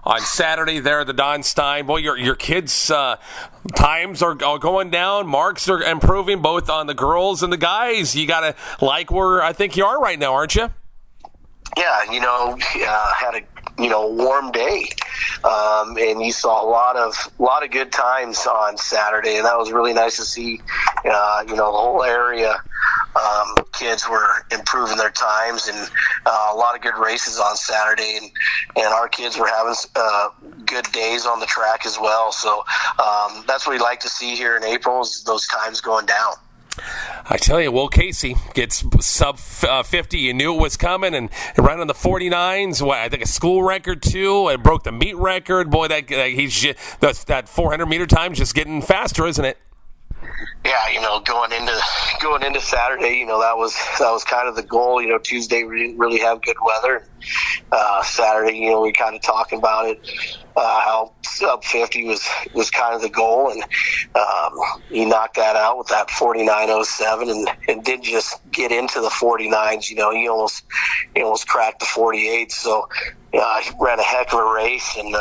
on Saturday there at the Don Stein. Boy, your kids' times are going down. Marks are improving both on the girls and the guys. You got to like where I think you are right now, aren't you? Yeah, had a warm day, and you saw a lot of good times on Saturday, and that was really nice to see. The whole area, kids were improving their times, and a lot of good races on Saturday, and our kids were having good days on the track as well. So that's what we like to see here in April, is those times going down. I tell you, Will Casey gets sub 50. You knew it was coming, and ran on the 49s. I think a school record too, and broke the meet record. Boy, that 400-meter time just getting faster, isn't it? Yeah, going into Saturday, that was kind of the goal. Tuesday we didn't really have good weather. Saturday, we kind of talking about it, how sub 50 was kind of the goal, and he knocked that out with that 49.07, and didn't just get into the 49s. He almost cracked the 48. So he ran a heck of a race, and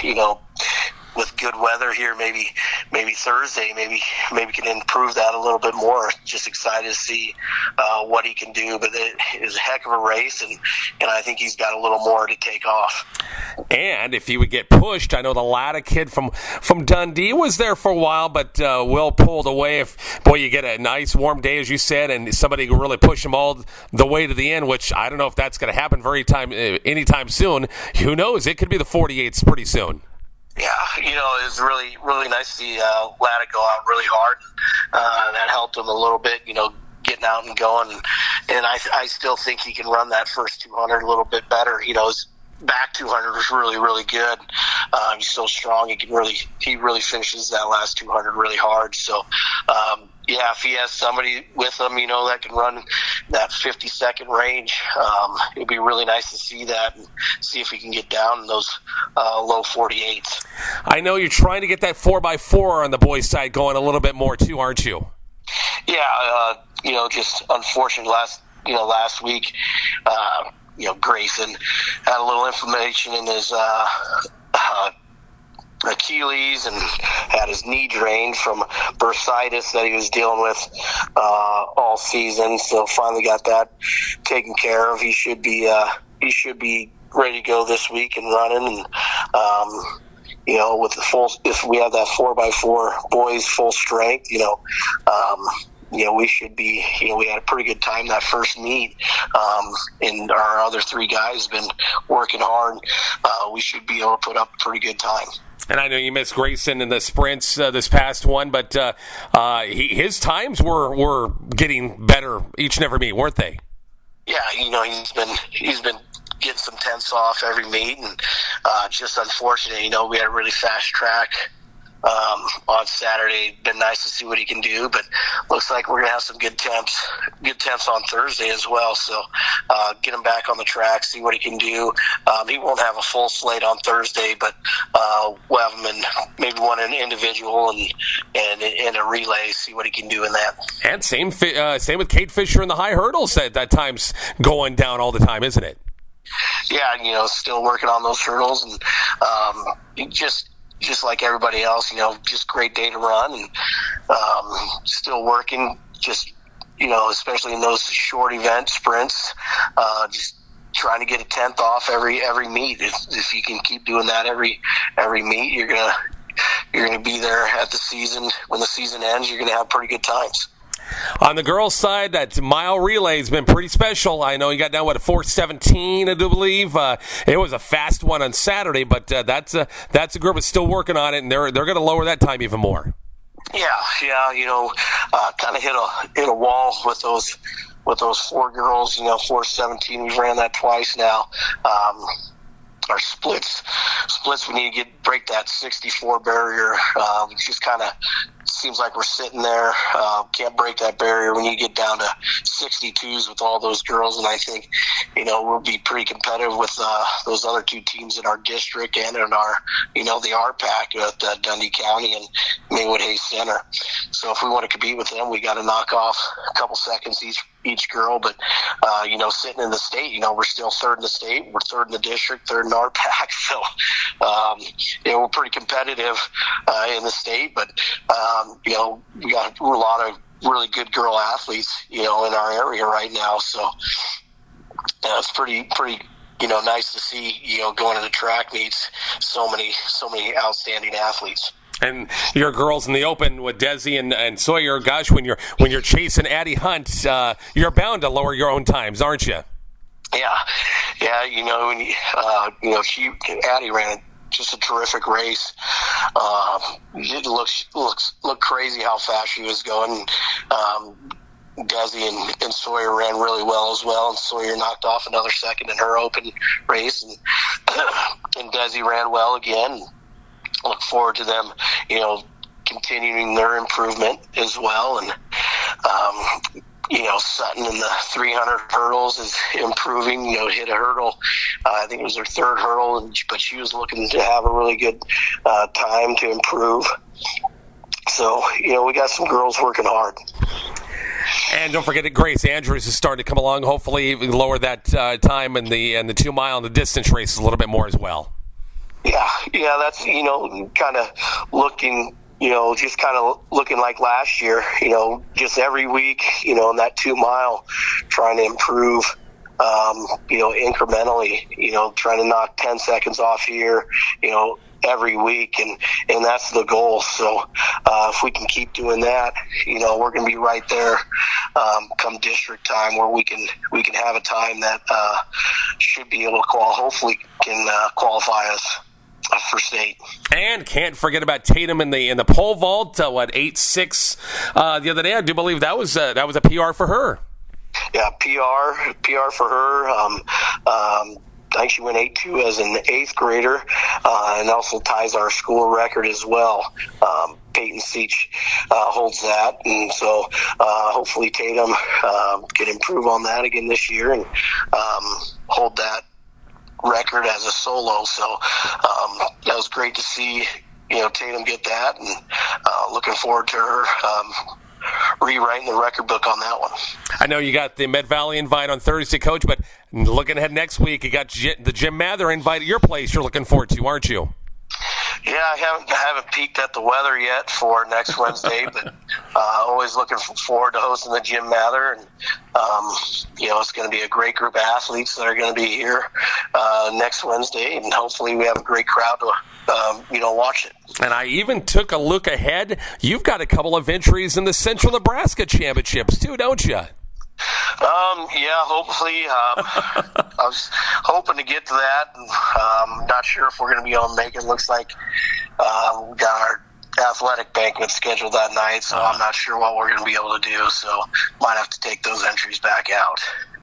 with good weather here, maybe Thursday, maybe can improve that a little bit more. Just excited to see what he can do, but it is a heck of a race, and I think he's got a little more to take off. And if he would get pushed, I know the Latta kid from Dundee was there for a while, but Will pulled away. If you get a nice warm day, as you said, and somebody can really push him all the way to the end, which I don't know if that's going to happen anytime soon. Who knows? It could be the 48s pretty soon. Yeah, it was really, really nice to see Latta go out really hard. That helped him a little bit, getting out and going. And I still think he can run that first 200 a little bit better. His back 200 was really, really good. He's so strong. He really finishes that last 200 really hard. So, if he has somebody with him, that can run that 50-second range, it'd be really nice to see that and see if we can get down in those low 48s. I know you're trying to get that 4x4 on the boys' side going a little bit more too, aren't you? Yeah, just unfortunate last week, Grayson had a little inflammation in his Achilles and had his knee drained from bursitis that he was dealing with all season. So finally got that taken care of. He should be ready to go this week and running. And with if we have that 4x4 boys full strength, we should be, we had a pretty good time that first meet, and our other three guys have been working hard. We should be able to put up a pretty good time. And I know you missed Grayson in the sprints this past one, but his times were getting better each and every meet, weren't they? Yeah, he's been getting some tenths off every meet, and just unfortunate. We had a really fast track on Saturday. Been nice to see what he can do, but looks like we're gonna have some good temps on Thursday as well. So get him back on the track, see what he can do. He won't have a full slate on Thursday, but we'll have him in maybe one an individual and in a relay, see what he can do in that. And same with Kate Fisher in the high hurdles. That time's going down all the time, isn't it? Yeah, still working on those hurdles, and just like everybody else, just great day to run, and still working, just, especially in those short event sprints, just trying to get a tenth off every meet. If you can keep doing that every meet, you're gonna be there at the season. When the season ends, you're gonna have pretty good times. On the girls' side, that mile relay has been pretty special. I know you got down, a 4:17, I do believe. It was a fast one on Saturday, but that's a group that's still working on it, and they're going to lower that time even more. Yeah, kind of hit a wall with those four girls. 4:17. We've ran that twice now. Our splits, we need to break that 64 barrier. Just kind of seems like we're sitting there, can't break that barrier. We need to get down to 62s with all those girls, and I think, we'll be pretty competitive with those other two teams in our district and in our, the RPAC at Dundee County and Maywood Hayes Center. So if we want to compete with them, we got to knock off a couple seconds each girl, but sitting in the state, we're still third in the state, we're third in the district, third in our pack, so we're pretty competitive in the state, but we got a lot of really good girl athletes in our area right now, so it's pretty nice to see going to the track meets so many outstanding athletes. And your girls in the open with Desi and Sawyer, gosh, when you're chasing Addie Hunt, you're bound to lower your own times, aren't you? Yeah. Addie ran just a terrific race. It looked crazy how fast she was going. Desi and Sawyer ran really well as well, and Sawyer knocked off another second in her open race, and Desi ran well again. Look forward to them, continuing their improvement as well. And, Sutton in the 300 hurdles is improving, hit a hurdle. I think it was her third hurdle, but she was looking to have a really good time to improve. So, we got some girls working hard. And don't forget that Grace Andrews is starting to come along. Hopefully lower that time in the 2 mile and the distance races a little bit more as well. Yeah, that's, kind of looking, just kind of looking like last year, just every week, in that 2 mile, trying to improve, incrementally, trying to knock 10 seconds off here, every week, and that's the goal. So if we can keep doing that, we're going to be right there come district time, where we can have a time that should be able to hopefully can qualify us for state. And can't forget about Tatum in the pole vault. 8.6 the other day. I do believe that was a PR for her. Yeah, PR for her. I think she went 8.2 as an 8th grader, and also ties our school record as well. Peyton Seach holds that, and so hopefully Tatum can improve on that again this year and hold that record as a solo. So that was great to see Tatum get that, and looking forward to her rewriting the record book on that one. I know you got the Med Valley invite on Thursday, Coach, but looking ahead next week, you got the Jim Mather invite at your place you're looking forward to, aren't you? Yeah, I haven't peeked at the weather yet for next Wednesday, but always looking forward to hosting the Jim Mather, and it's going to be a great group of athletes that are going to be here next Wednesday, and hopefully we have a great crowd to watch it. And I even took a look ahead. You've got a couple of entries in the Central Nebraska Championships too, don't you? Yeah, hopefully. I was hoping to get to that. And, not sure if we're going to be able to make it. Looks like we got our athletic banquet scheduled that night, so I'm not sure what we're going to be able to do. So might have to take those entries back out.